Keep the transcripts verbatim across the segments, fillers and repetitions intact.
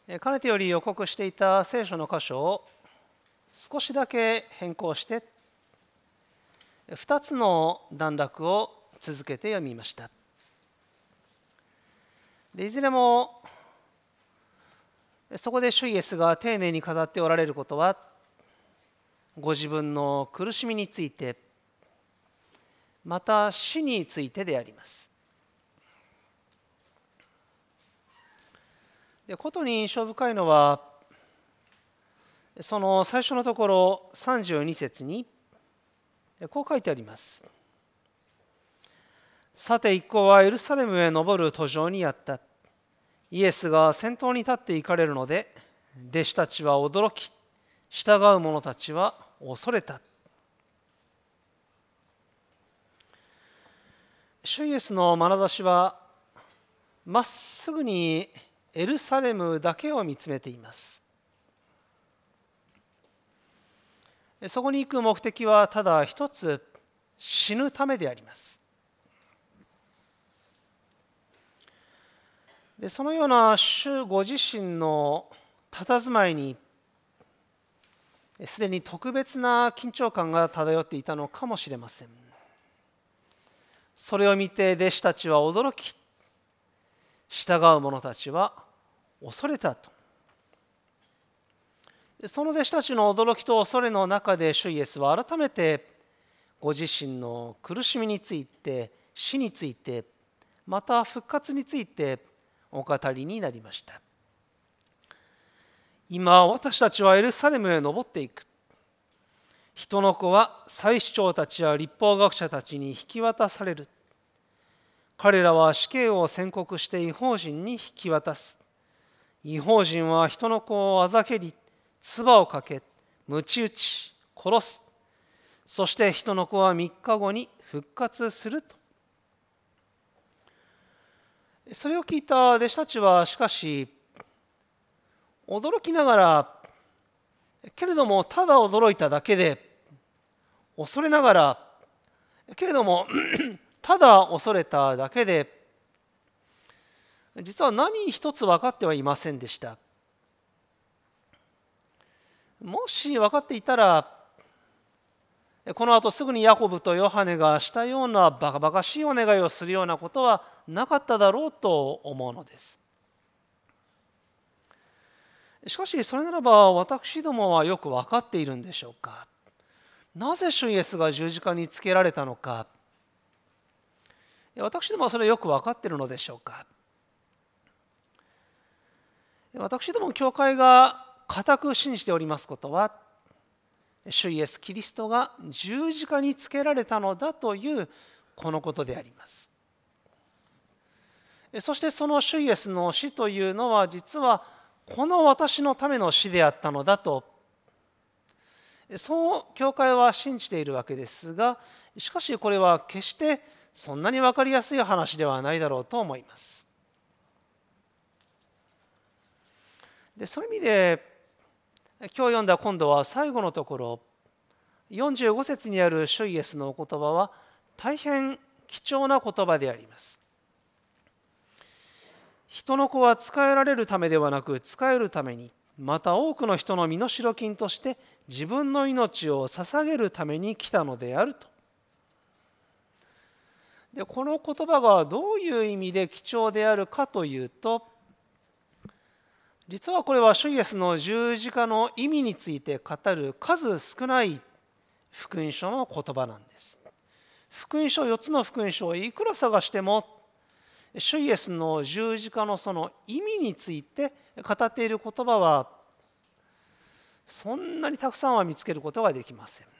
かねてより予告していた聖書の箇所を少しだけ変更してふたつの段落を続けて読みました。でいずれもそこで主イエスが丁寧に語っておられることは、ご自分の苦しみについて、また死についてであります。でことに印象深いのは、その最初のところさんじゅうに節にこう書いてあります。さて一行はエルサレムへ登る途上にあった。イエスが先頭に立って行かれるので、弟子たちは驚き、従う者たちは恐れた。主イエスの眼差しはまっすぐにエルサレムだけを見つめています。そこに行く目的はただ一つ、死ぬためであります。でそのような主ご自身の佇まいにすでに特別な緊張感が漂っていたのかもしれません。それを見て弟子たちは驚き、従う者たちは恐れたと。その弟子たちの驚きと恐れの中で主イエスは改めてご自身の苦しみについて、死について、また復活についてお語りになりました。今私たちはエルサレムへ登っていく。人の子は祭司長たちや律法学者たちに引き渡される。彼らは死刑を宣告して異邦人に引き渡す。異邦人は人の子をあざけり、唾をかけ、鞭打ち、殺す。そして人の子は三日後に復活すると。それを聞いた弟子たちはしかし驚きながら、けれどもただ驚いただけで、恐れながらけれどもただ恐れただけで、実は何一つ分かってはいませんでした。もし分かっていたら、この後すぐにヤコブとヨハネがしたようなバカバカしいお願いをするようなことはなかっただろうと思うのです。しかしそれならば私どもはよく分かっているんでしょうか。なぜ主イエスが十字架につけられたのか、私どもはそれよく分かっているのでしょうか。私ども教会が固く信じておりますことは、主イエスキリストが十字架につけられたのだというこのことであります。そしてその主イエスの死というのは実はこの私のための死であったのだと、そう教会は信じているわけですが、しかしこれは決してそんなに分かりやすい話ではないだろうと思います。でそういう意味で今日読んだ今度は最後のところよんじゅうご節にある主イエスのお言葉は大変貴重な言葉であります。人の子は仕えられるためではなく仕えるために、また多くの人の身代金として自分の命を捧げるために来たのであると。でこの言葉がどういう意味で貴重であるかというと、実はこれは主イエスの十字架の意味について語る数少ない福音書の言葉なんです。福音書よっつの福音書をいくら探しても主イエスの十字架のその意味について語っている言葉はそんなにたくさんは見つけることができません。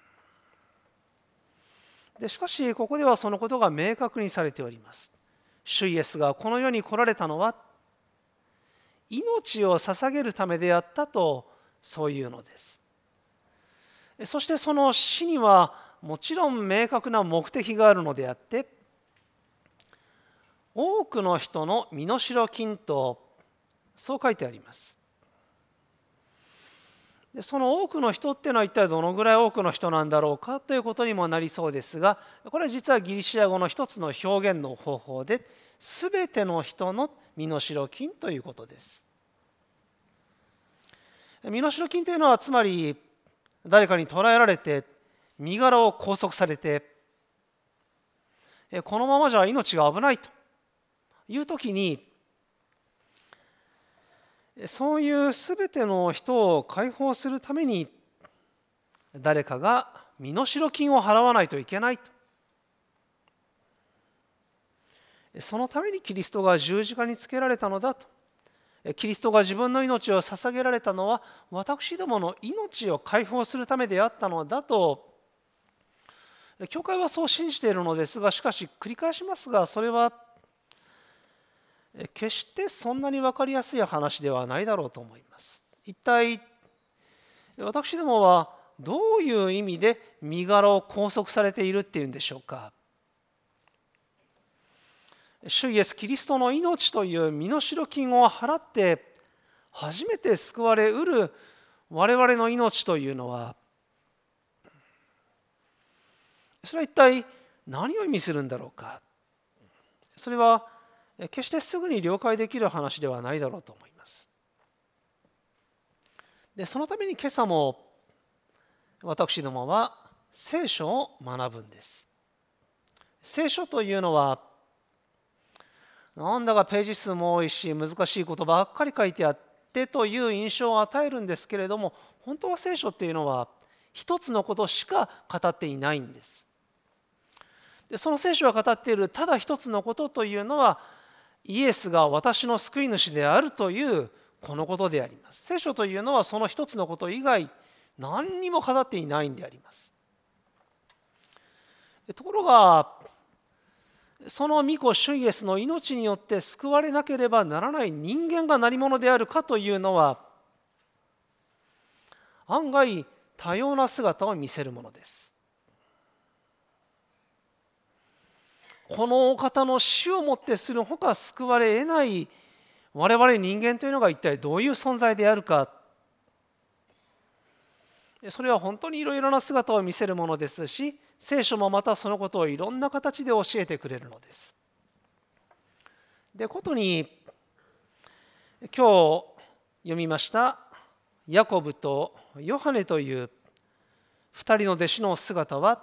でしかしここではそのことが明確にされております。主イエスがこの世に来られたのは命を捧げるためであったと、そういうのです。そしてその死にはもちろん明確な目的があるのであって、多くの人の身代金とそう書いてあります。でその多くの人っていうのは一体どのぐらい多くの人なんだろうかということにもなりそうですが、これは実はギリシア語の一つの表現の方法で、すべての人の身代金ということです。 身代金というのはつまり誰かに捕らえられて身柄を拘束されて、このままじゃ命が危ないという時に、そういうすべての人を解放するために誰かが身代金を払わないといけないと。そのためにキリストが十字架につけられたのだと。キリストが自分の命を捧げられたのは私どもの命を解放するためであったのだと、教会はそう信じているのですが、しかし繰り返しますが、それは決してそんなに分かりやすい話ではないだろうと思います。一体私どもはどういう意味で身柄を拘束されているっていうんでしょうか。主イエス・キリストの命という身代金を払って初めて救われうる我々の命というのは、それは一体何を意味するんだろうか。それは決してすぐに了解できる話ではないだろうと思います。で、そのために今朝も私どもは聖書を学ぶんです。聖書というのはなんだかページ数も多いし難しいことばっかり書いてあってという印象を与えるんですけれども、本当は聖書っていうのは一つのことしか語っていないんです。で、その聖書が語っているただ一つのことというのは、イエスが私の救い主であるというこのことであります。聖書というのはその一つのこと以外何にも語っていないんであります。ところがその御子主イエスの命によって救われなければならない人間が何者であるかというのは案外多様な姿を見せるものです。このお方の死をもってするほか救われ得ない我々人間というのが一体どういう存在であるか、それは本当にいろいろな姿を見せるものですし、聖書もまたそのことをいろんな形で教えてくれるのです。で、ことに今日読みましたヤコブとヨハネという二人の弟子の姿は、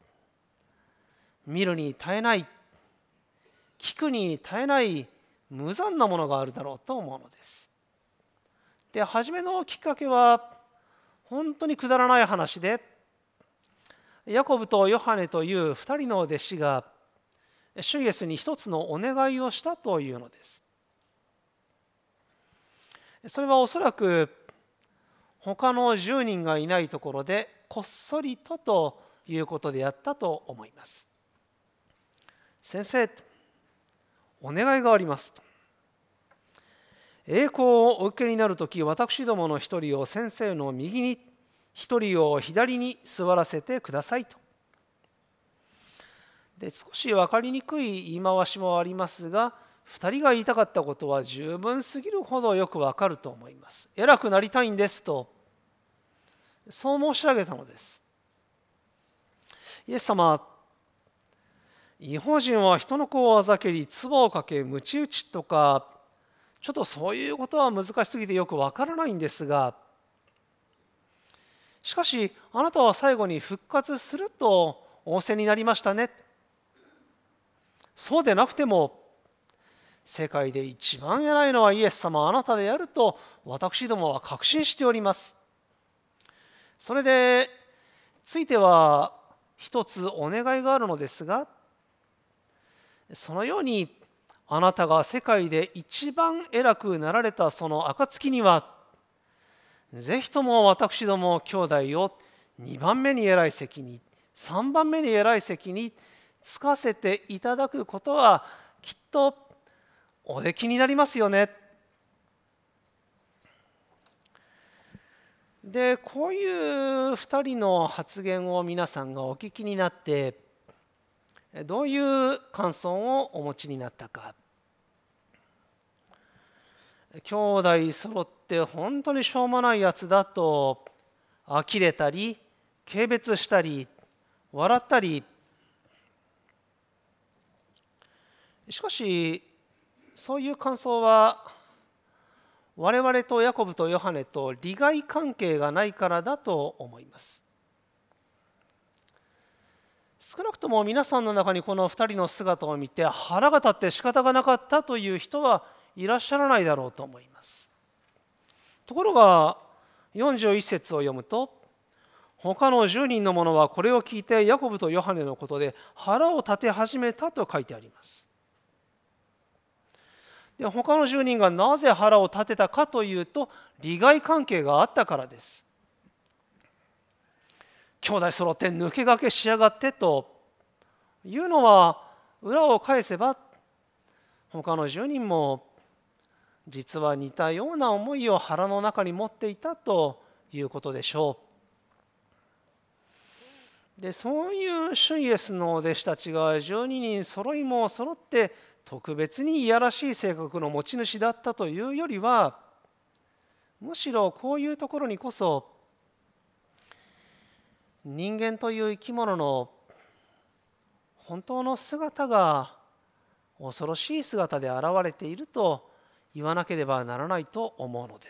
見るに耐えない、聞くに耐えない無残なものがあるだろうと思うのです。で、初めのきっかけは本当にくだらない話で、ヤコブとヨハネという二人の弟子が主イエスに一つのお願いをしたというのです。それはおそらく他のじゅうにんがいないところでこっそりとということであったと思います。先生、お願いがありますと。栄光をお受けになるとき、私どもの一人を先生の右に、一人を左に座らせてくださいと。で、少し分かりにくい言い回しもありますが、二人が言いたかったことは十分すぎるほどよく分かると思います。偉くなりたいんですと、そう申し上げたのです。イエス様、異邦人は人の子をあざけり、唾をかけ、鞭打ちとか、ちょっとそういうことは難しすぎてよくわからないんですが、しかしあなたは最後に復活すると仰せになりましたね。そうでなくても世界で一番偉いのはイエス様あなたであると私どもは確信しております。それでついては一つお願いがあるのですが、そのようにあなたが世界で一番偉くなられたその暁には、ぜひとも私ども兄弟をにばんめに偉い席に、さんばんめに偉い席につかせていただくことはきっとおできになりますよね。で、こういうふたりの発言を皆さんがお聞きになってどういう感想をお持ちになったか。兄弟揃って本当にしょうもないやつだと呆れたり軽蔑したり笑ったり、しかしそういう感想は我々とヤコブとヨハネと利害関係がないからだと思います。少なくとも皆さんの中にこのふたりの姿を見て腹が立って仕方がなかったという人はいらっしゃらないだろうと思います。ところがよんじゅういち節を読むと、他のじゅうにんの者はこれを聞いてヤコブとヨハネのことで腹を立て始めたと書いてあります。で、他のじゅうにんがなぜ腹を立てたかというと、利害関係があったからです。兄弟揃って抜け駆けしやがってというのは、裏を返せば他のじゅうにんも実は似たような思いを腹の中に持っていたということでしょう。で、そういう主イエスの弟子たちがじゅうににん揃いも揃って特別にいやらしい性格の持ち主だったというよりは、むしろこういうところにこそ人間という生き物の本当の姿が恐ろしい姿で現れていると言わなければならないと思うのです。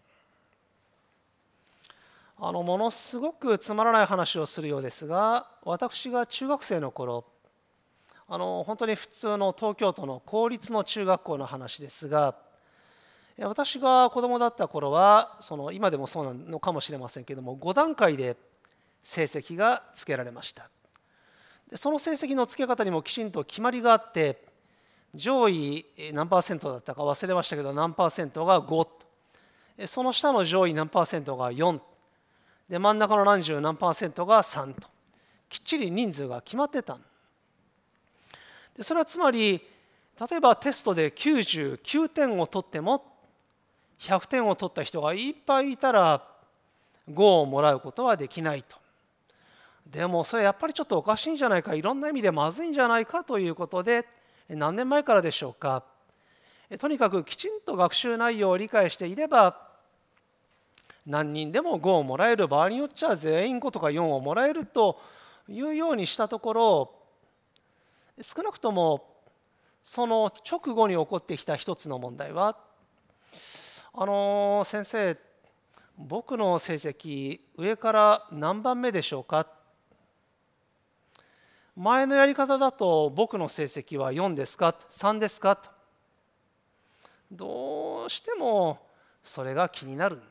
あのものすごくつまらない話をするようですが、私が中学生の頃、あの本当に普通の東京都の公立の中学校の話ですが、私が子供だった頃は、その今でもそうなのかもしれませんけれども、ご段階で成績がつけられました。でその成績のつけ方にもきちんと決まりがあって、上位何パーセントだったか忘れましたけど、何パーセントがご、その下の上位何パーセントがよんで、真ん中の何十何パーセントがさんと、きっちり人数が決まってた。でそれはつまり、例えばテストできゅうじゅうきゅうてんを取ってもひゃくてんを取った人がいっぱいいたらごをもらうことはできないと。でもそれやっぱりちょっとおかしいんじゃないか、いろんな意味でまずいんじゃないかということで、何年前からでしょうか、とにかくきちんと学習内容を理解していれば何人でもごをもらえる、場合によっちゃ全員ごとかよんをもらえるというようにしたところ、少なくともその直後に起こってきた一つの問題は、あの先生、僕の成績上から何番目でしょうか、前のやり方だと僕の成績はよんですか、さんですか、どうしてもそれが気になる。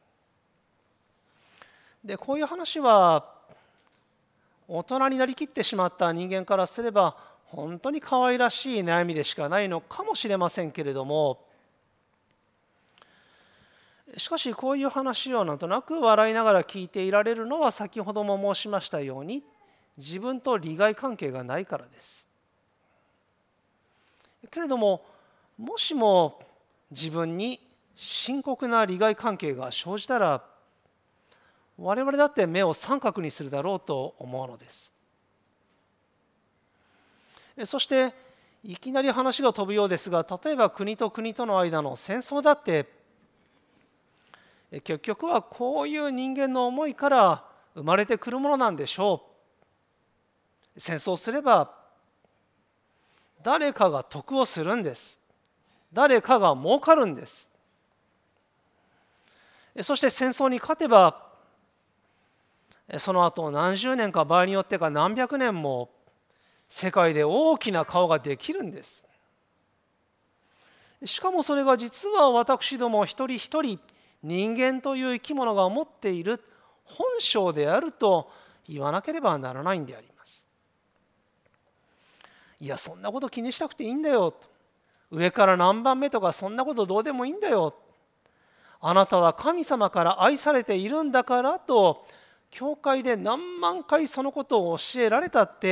でこういう話は大人になりきってしまった人間からすれば本当に可愛らしい悩みでしかないのかもしれませんけれども、しかしこういう話をなんとなく笑いながら聞いていられるのは、先ほども申しましたように自分と利害関係がないからです。けれども、もしも自分に深刻な利害関係が生じたら、我々だって目を三角にするだろうと思うのです。そしていきなり話が飛ぶようですが、例えば国と国との間の戦争だって結局はこういう人間の思いから生まれてくるものなんでしょう。戦争すれば誰かが得をするんです。誰かが儲かるんです。そして戦争に勝てば、その後何十年か、場合によってか何百年も世界で大きな顔ができるんです。しかもそれが実は私ども一人一人人間という生き物が持っている本性であると言わなければならないんであります。いや、そんなこと気にしなくていいんだよと、上から何番目とかそんなことどうでもいいんだよ、あなたは神様から愛されているんだからと教会で何万回そのことを教えられたって、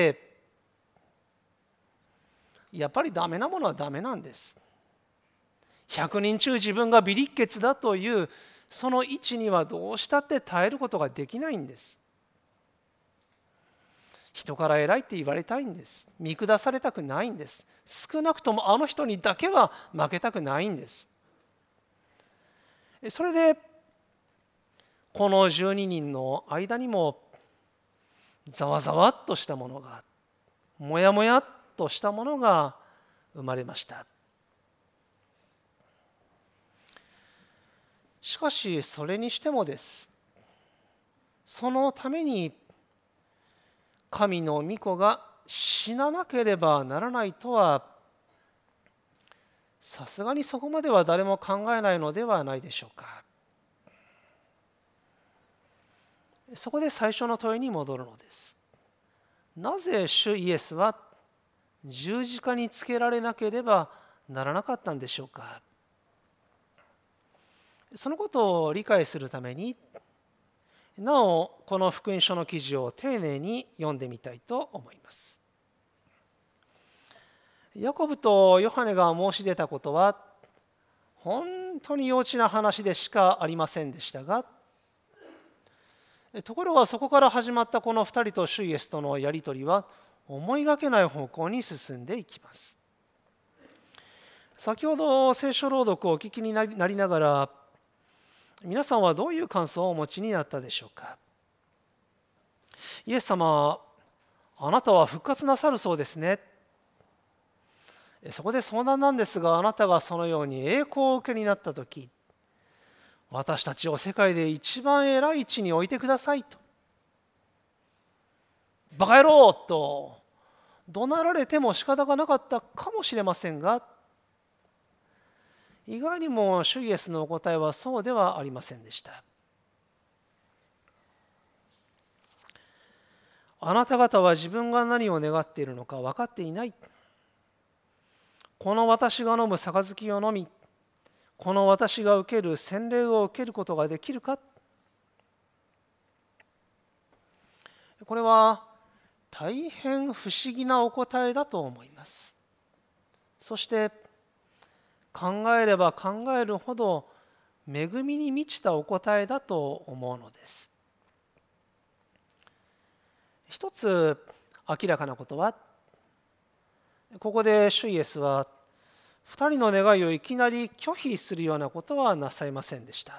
やっぱりダメなものはダメなんです。ひゃくにん中自分が微力血だというその位置にはどうしたって耐えることができないんです。人から偉いって言われたいんです。見下されたくないんです。少なくともあの人にだけは負けたくないんです。それでこのじゅうににんの間にもざわざわっとしたものが、もやもやっとしたものが生まれました。 しかしそれにしてもです。そのために神の御子が死ななければならないとは、さすがにそこまでは誰も考えないのではないでしょうか。そこで最初の問いに戻るのです。なぜ主イエスは十字架につけられなければならなかったんでしょうか。そのことを理解するために、なおこの福音書の記事を丁寧に読んでみたいと思います。ヤコブとヨハネが申し出たことは本当に幼稚な話でしかありませんでしたが、ところがそこから始まったこのふたりと主イエスとのやり取りは思いがけない方向に進んでいきます。先ほど聖書朗読をお聞きになりながら、皆さんはどういう感想をお持ちになったでしょうか。イエス様、あなたは復活なさるそうですね。そこで相談なんですが、あなたがそのように栄光を受けになったとき、私たちを世界で一番偉い位置に置いてくださいと。バカ野郎と怒鳴られても仕方がなかったかもしれませんが、意外にも主イエスのお答えはそうではありませんでした。あなた方は自分が何を願っているのか分かっていない。この私が飲む杯を飲み、この私が受ける洗礼を受けることができるか。これは大変不思議なお答えだと思います。そして考えれば考えるほど恵みに満ちたお答えだと思うのです。一つ明らかなことは、ここで主イエスは二人の願いをいきなり拒否するようなことはなさいませんでした。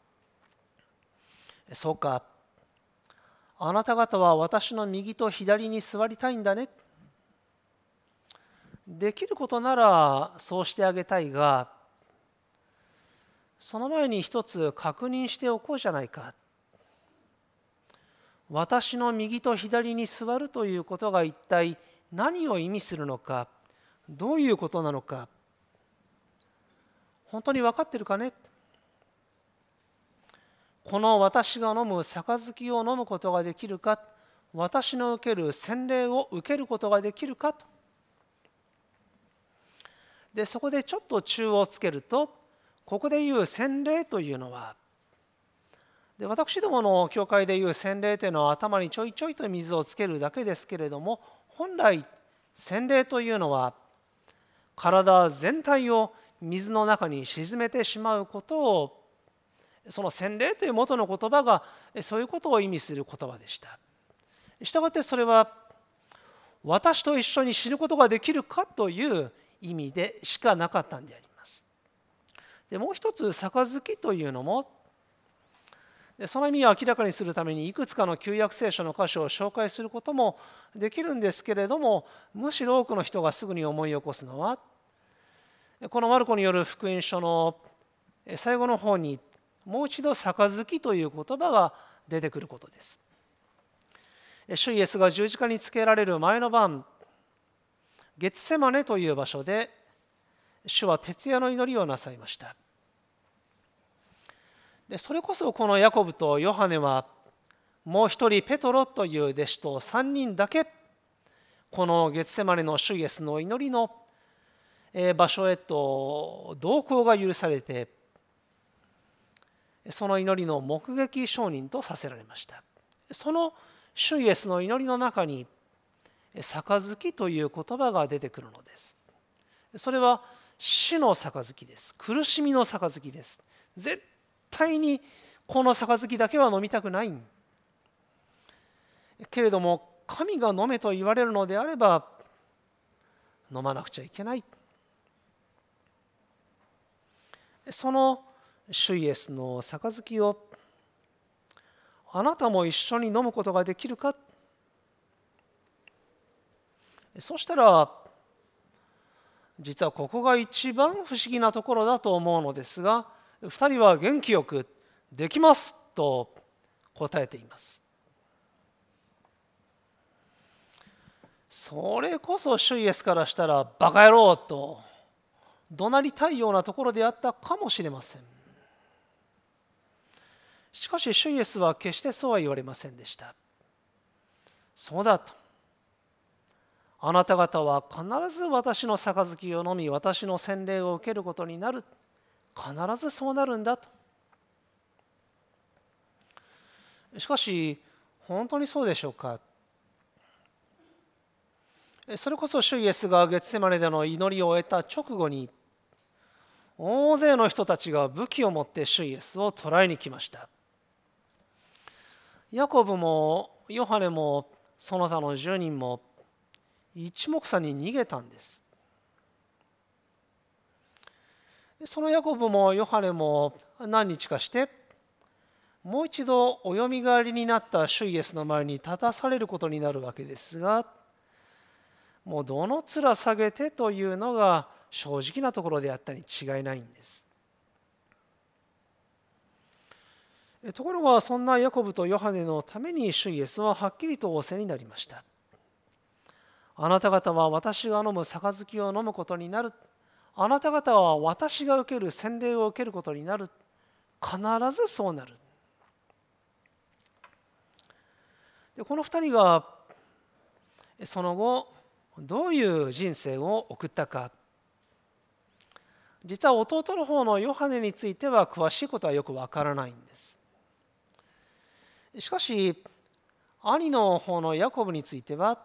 そうか、あなた方は私の右と左に座りたいんだね。できることならそうしてあげたいが、その前に一つ確認しておこうじゃないか。私の右と左に座るということが一体何を意味するのか、どういうことなのか、本当に分かってるかね。この私が飲む杯を飲むことができるか、私の受ける洗礼を受けることができるかと。で、そこでちょっと中をつけると、ここでいう洗礼というのは、で私どもの教会でいう洗礼というのは頭にちょいちょいと水をつけるだけですけれども、本来洗礼というのは体全体を水の中に沈めてしまうことを、その洗礼という元の言葉がそういうことを意味する言葉でした。したがってそれは私と一緒に死ぬことができるかという意味でしかなかったんであります。でもう一つ、杯というのも、その意味を明らかにするためにいくつかの旧約聖書の箇所を紹介することもできるんですけれども、むしろ多くの人がすぐに思い起こすのは、このマルコによる福音書の最後の方にもう一度杯という言葉が出てくることです。主イエスが十字架につけられる前の晩、ゲツセマネという場所で主は徹夜の祈りをなさいました。でそれこそこのヤコブとヨハネはもう一人ペトロという弟子とさんにんだけこのゲツセマネの主イエスの祈りの場所へと同行が許されて、その祈りの目撃証人とさせられました。その主イエスの祈りの中に杯という言葉が出てくるのです。それは死の杯です。苦しみの杯です。絶対にこの杯だけは飲みたくないけれども、神が飲めと言われるのであれば飲まなくちゃいけない。その主イエスの杯をあなたも一緒に飲むことができるか。そしたら実はここが一番不思議なところだと思うのですが、 二人は元気よくできますと答えています。それこそ主イエスからしたらバカ野郎と怒鳴りたいようなところであったかもしれません。しかし主イエスは決してそうは言われませんでした。そうだと。あなた方は必ず私の杯を飲み、私の洗礼を受けることになる。必ずそうなるんだと。しかし、本当にそうでしょうか。それこそ主イエスがゲツセマネでの祈りを終えた直後に、大勢の人たちが武器を持って主イエスを捕らえに来ました。ヤコブもヨハネもその他のじゅうにんも一目散に逃げたんです。そのヤコブもヨハネも何日かしてもう一度およみがえりになった主イエスの前に立たされることになるわけですが、もうどの面下げてというのが正直なところであったに違いないんです。ところがそんなヤコブとヨハネのために主イエスははっきりと仰せになりました。あなた方は私が飲む杯を飲むことになる。あなた方は私が受ける洗礼を受けることになる。必ずそうなる。でこの二人がその後どういう人生を送ったか。実は弟の方のヨハネについては詳しいことはよくわからないんです。しかし兄の方のヤコブについては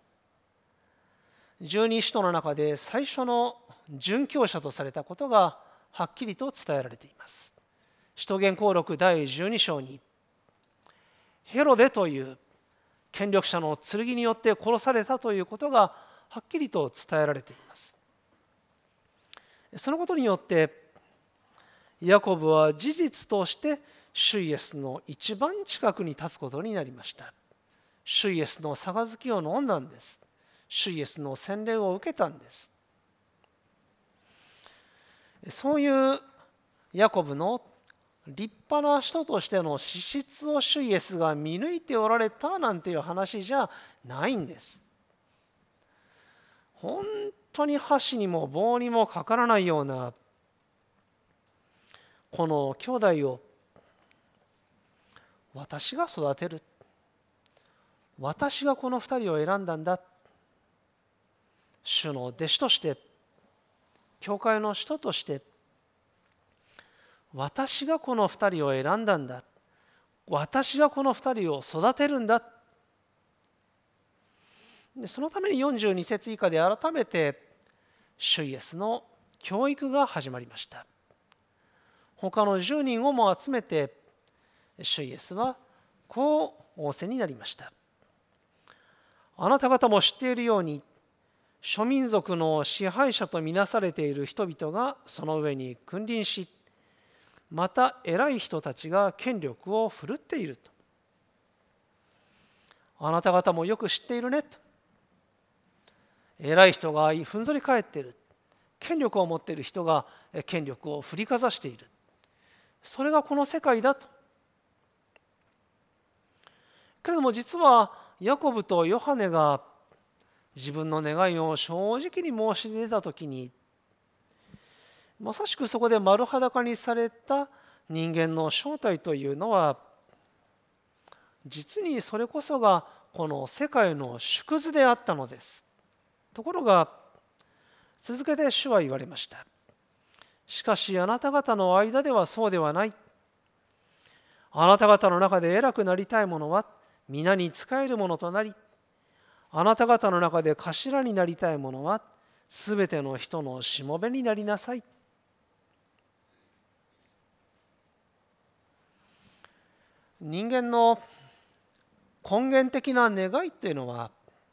十二使徒の中で最初の殉教者とされたことがはっきりと伝えられています。使徒言行録だいじゅうに章にヘロデという権力者の剣によって殺されたということがはっきりと伝えられています。そのことによってヤコブは事実として主イエスの一番近くに立つことになりました。主イエスの杯を飲んだんです。主イエスの洗礼を受けたんです。そういうヤコブの立派な人としての資質を主イエスが見抜いておられたなんていう話じゃないんです。本当に箸にも棒にもかからないようなこの兄弟を私が育てる。私がこの二人を選んだんだ。主の弟子として、教会の人として、私がこの二人を選んだんだ。私がこの二人を育てるんだ。でそのためによんじゅうに節以下で改めて主イエスの教育が始まりました。他のじゅうにんをも集めて主イエスはこう仰せになりました。あなた方も知っているように諸民族の支配者とみなされている人々がその上に君臨し、また偉い人たちが権力を振るっていると。あなた方もよく知っているねと。偉い人がふんぞり返っている。権力を持っている人が権力を振りかざしている。それがこの世界だと。けれども実はヤコブとヨハネが自分の願いを正直に申し出たときに、まさしくそこで丸裸にされた人間の正体というのは、実にそれこそがこの世界の縮図であったのです。ところが続けて主は言われました。しかしあなた方の間ではそうではない。あなた方の中で偉くなりたい者は皆に仕える者となり、あなた方の中で頭になりたい者はすべての人のしもべになりなさい。人間の根源的な願いというのは、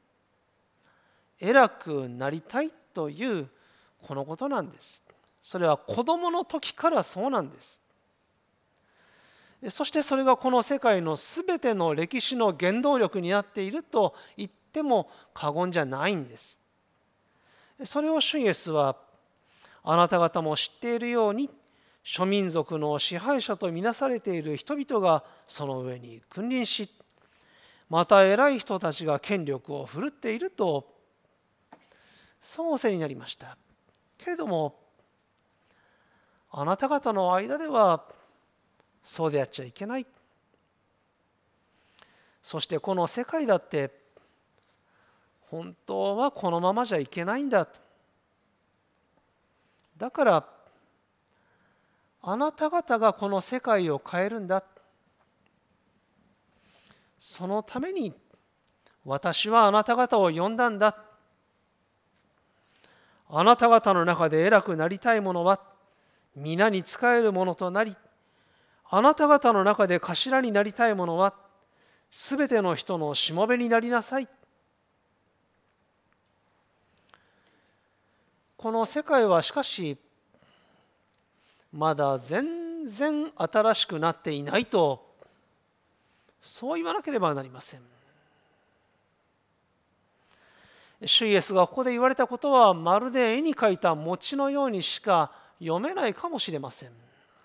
偉くなりたいというこのことなんです。それは子供の時からそうなんです。そしてそれがこの世界のすべての歴史の原動力になっていると言っても過言じゃないんです。それを主イエスはあなた方も知っているように諸民族の支配者とみなされている人々がその上に君臨し、また偉い人たちが権力を振るっているとそう仰せになりました。けれどもあなた方の間ではそうであっちゃいけない。そしてこの世界だって本当はこのままじゃいけないんだ。だからあなた方がこの世界を変えるんだ。そのために私はあなた方を呼んだんだ。あなた方の中で偉くなりたい者は皆に仕える者となり、あなた方の中で頭になりたい者はすべての人のしもべになりなさい。この世界はしかしまだ全然新しくなっていないと、そう言わなければなりません。主イエスがここで言われたことはまるで絵に描いた餅のようにしか読めないかもしれません。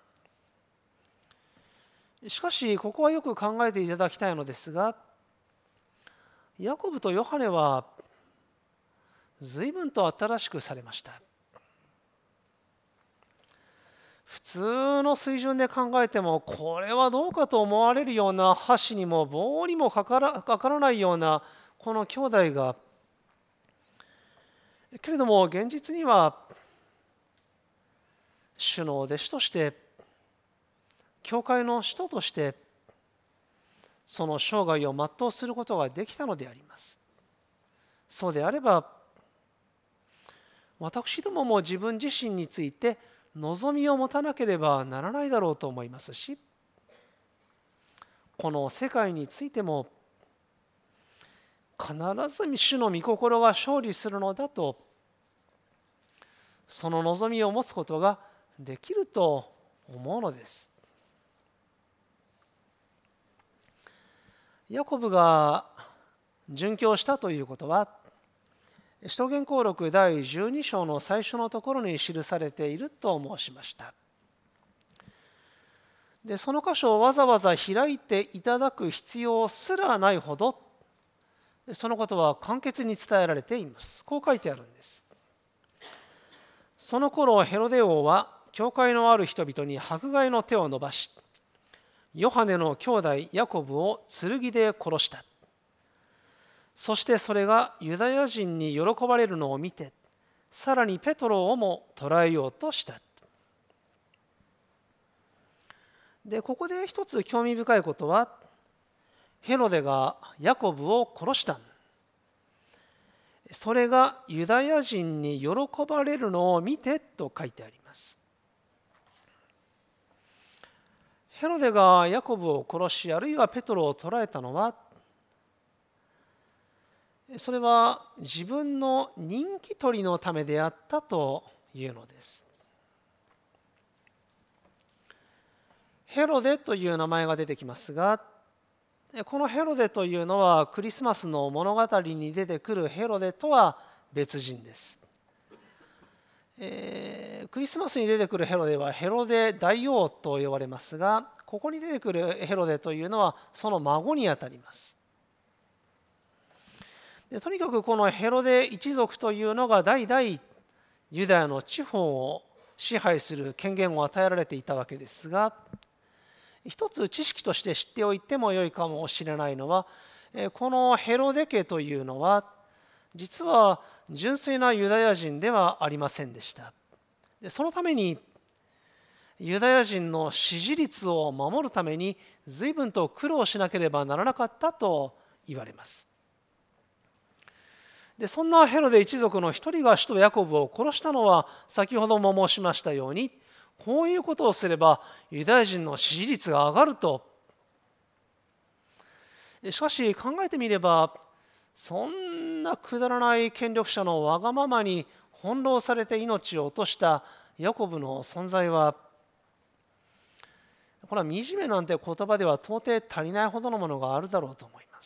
しかしここはよく考えていただきたいのですが、ヤコブとヨハネは随分と新しくされました。普通の水準で考えてもこれはどうかと思われるような箸にも棒にもかからかからないようなこの兄弟が、けれども現実には主の弟子として教会の使徒としてその生涯を全うすることができたのであります。そうであれば私どもも自分自身について望みを持たなければならないだろうと思いますし、この世界についても必ず主の御心が勝利するのだと、その望みを持つことができると思うのです。ヤコブが殉教したということは、使徒言行録だいじゅうに章の最初のところに記されていると申しました。で、その箇所をわざわざ開いていただく必要すらないほど、そのことは簡潔に伝えられています。こう書いてあるんです。その頃ヘロデ王は教会のある人々に迫害の手を伸ばし、ヨハネの兄弟ヤコブを剣で殺した。そしてそれがユダヤ人に喜ばれるのを見て、さらにペトロをも捕らえようとした。で、ここで一つ興味深いことは、ヘロデがヤコブを殺した。それがユダヤ人に喜ばれるのを見てと書いてあります。ヘロデがヤコブを殺し、あるいはペトロを捕らえたのは、それは自分の人気取りのためであったというのです。ヘロデという名前が出てきますが、このヘロデというのはクリスマスの物語に出てくるヘロデとは別人です。えー、クリスマスに出てくるヘロデはヘロデ大王と呼ばれますが、ここに出てくるヘロデというのはその孫にあたります。でとにかくこのヘロデ一族というのが代々ユダヤの地方を支配する権限を与えられていたわけですが、一つ知識として知っておいてもよいかもしれないのは、このヘロデ家というのは実は純粋なユダヤ人ではありませんでした。でそのためにユダヤ人の支持率を守るために随分と苦労しなければならなかったと言われます。でそんなヘロデ一族の一人が使徒ヤコブを殺したのは、先ほども申しましたように、こういうことをすればユダヤ人の支持率が上がると。しかし考えてみれば、そんなくだらない権力者のわがままに翻弄されて命を落としたヤコブの存在は、これは惨めなんて言葉では到底足りないほどのものがあるだろうと思います。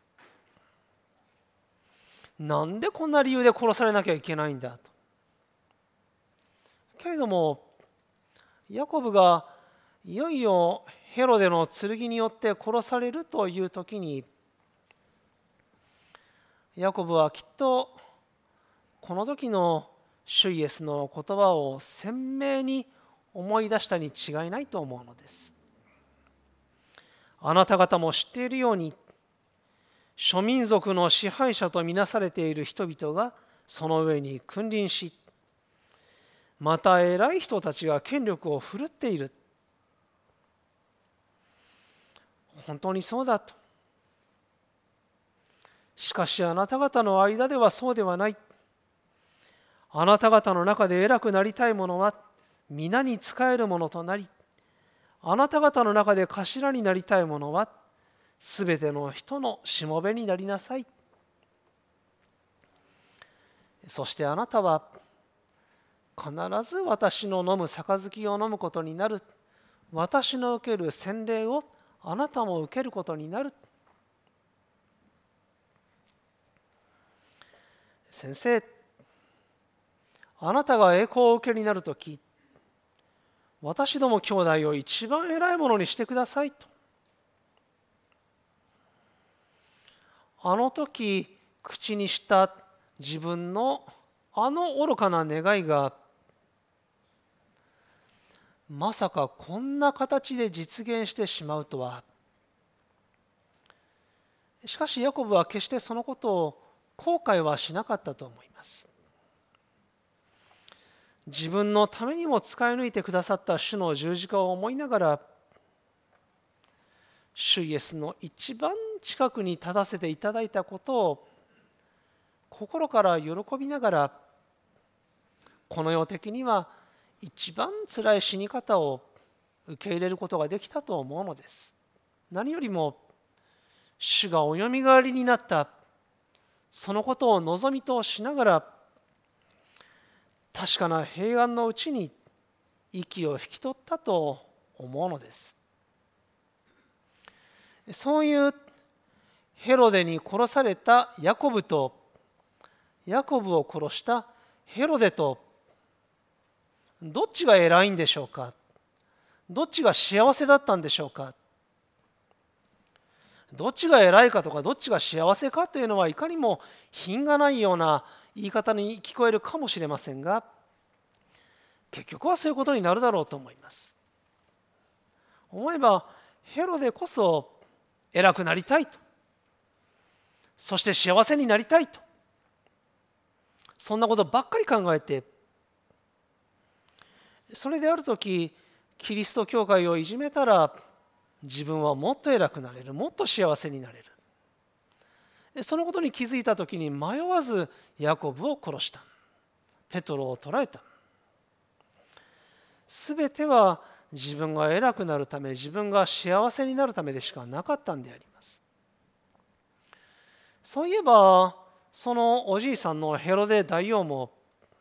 なんでこんな理由で殺されなきゃいけないんだと。けれどもヤコブがいよいよヘロデの剣によって殺されるという時に、ヤコブはきっとこの時の主イエスの言葉を鮮明に思い出したに違いないと思うのです。あなた方も知っているように、諸民族の支配者とみなされている人々がその上に君臨し、また偉い人たちが権力を振るっている。本当にそうだと。しかしあなた方の間ではそうではない。あなた方の中で偉くなりたい者は皆に仕える者となり、あなた方の中で頭になりたい者はすべての人のしもべになりなさい。そしてあなたは必ず私の飲む杯を飲むことになる。私の受ける洗礼をあなたも受けることになる。先生、あなたが栄光を受けになるとき、私ども兄弟を一番偉いものにしてくださいと。あの時口にした自分のあの愚かな願いが、まさかこんな形で実現してしまうとは。しかしヤコブは決してそのことを後悔はしなかったと思います。自分のためにも使い抜いてくださった主の十字架を思いながら、主イエスの一番近くに立たせていただいたことを心から喜びながら、この世的には一番つらい死に方を受け入れることができたと思うのです。何よりも主がおよみがえりになったそのことを望みとしながら、確かな平安のうちに息を引き取ったと思うのです。そういうヘロデに殺されたヤコブと、ヤコブを殺したヘロデと、どっちが偉いんでしょうか。どっちが幸せだったんでしょうか。どっちが偉いかとかどっちが幸せかというのはいかにも品がないような言い方に聞こえるかもしれませんが、結局はそういうことになるだろうと思います。思えばヘロデこそ偉くなりたいと、そして幸せになりたいと、そんなことばっかり考えて、それであるときキリスト教会をいじめたら、自分はもっと偉くなれる、もっと幸せになれる。そのことに気づいたときに迷わずヤコブを殺した。ペトロを捕らえた。すべては自分が偉くなるため、自分が幸せになるためでしかなかったんであります。そういえば、そのおじいさんのヘロデ大王も、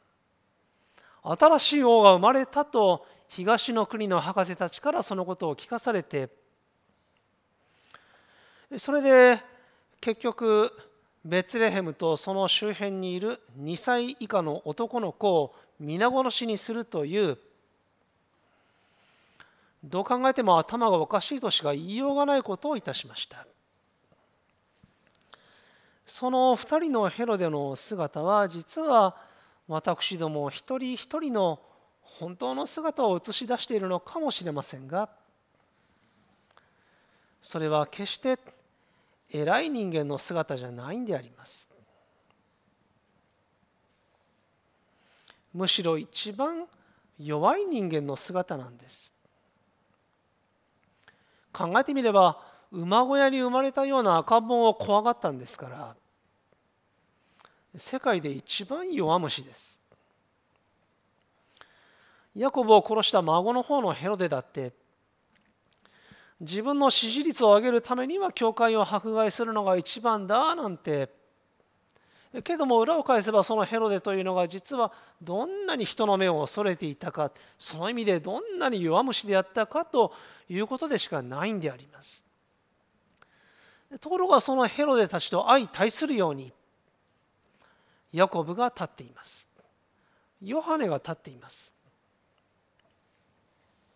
新しい王が生まれたと東の国の博士たちからそのことを聞かされて、それで結局ベツレヘムとその周辺にいるにさい以下の男の子を皆殺しにするという、どう考えても頭がおかしいとしか言いようがないことをいたしました。その二人のヘロデの姿は、実は私ども一人一人の本当の姿を映し出しているのかもしれませんが、それは決して偉い人間の姿じゃないんであります。むしろ一番弱い人間の姿なんです。考えてみれば、馬小屋に生まれたような赤ん坊を怖がったんですから、世界で一番弱虫です。ヤコブを殺した孫の方のヘロデだって、自分の支持率を上げるためには教会を迫害するのが一番だなんて、けども裏を返せばそのヘロデというのが実はどんなに人の目を恐れていたか、その意味でどんなに弱虫であったかということでしかないんであります。ところがそのヘロデたちと相対するようにヤコブが立っています。ヨハネが立っています。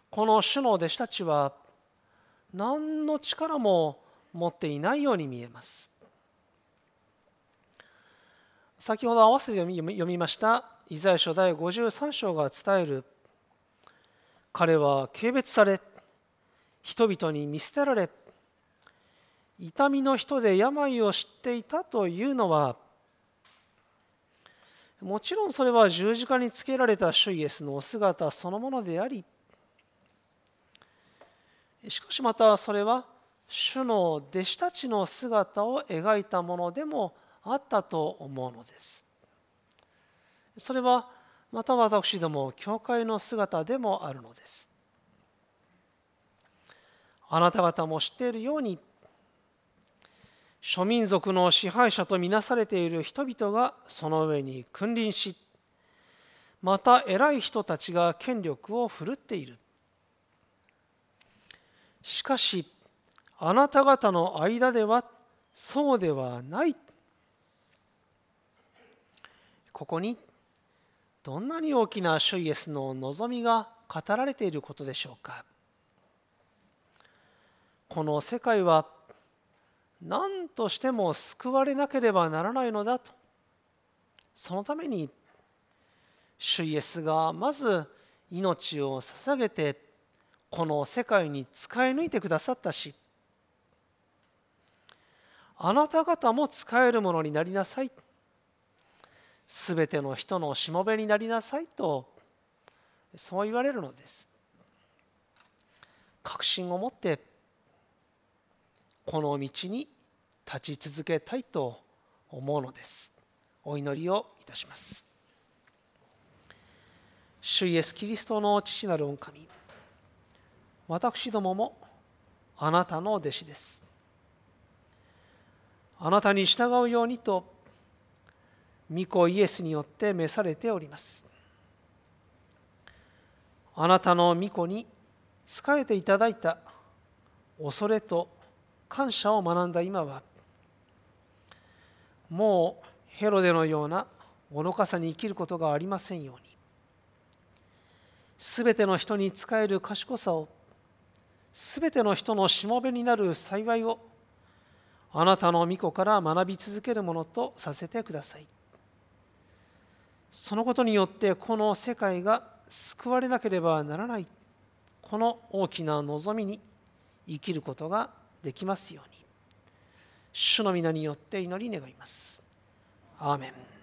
この主の弟子たちは何の力も持っていないように見えます。先ほど合わせて読みましたイザヤ書第ごじゅうさん章が伝える、彼は軽蔑され、人々に見捨てられ、痛みの人で病を知っていたというのは、もちろんそれは十字架につけられた主イエスのお姿そのものであり、しかしまたそれは主の弟子たちの姿を描いたものでもあったと思うのです。それはまた私ども教会の姿でもあるのです。あなた方も知っているように、諸民族の支配者とみなされている人々がその上に君臨し、また偉い人たちが権力を振るっている。しかしあなた方の間ではそうではない。ここにどんなに大きな主イエスの望みが語られていることでしょうか。この世界は何としても救われなければならないのだと、そのために主イエスがまず命を捧げてこの世界に使い抜いてくださったし、あなた方も使えるものになりなさい、すべての人のしもべになりなさいと、そう言われるのです。確信を持ってこの道に立ち続けたいと思うのです。お祈りをいたします。主イエスキリストの父なる御神、私どももあなたの弟子です。あなたに従うようにと御子イエスによって召されております。あなたの御子に仕えていただいた恐れと感謝を学んだ今は、もうヘロデのような愚かさに生きることがありませんように、すべての人に仕える賢さを、すべての人のしもべになる幸いを、あなたの御子から学び続けるものとさせてください。そのことによってこの世界が救われなければならない、この大きな望みに生きることができますように、主の皆によって祈り願います。アーメン。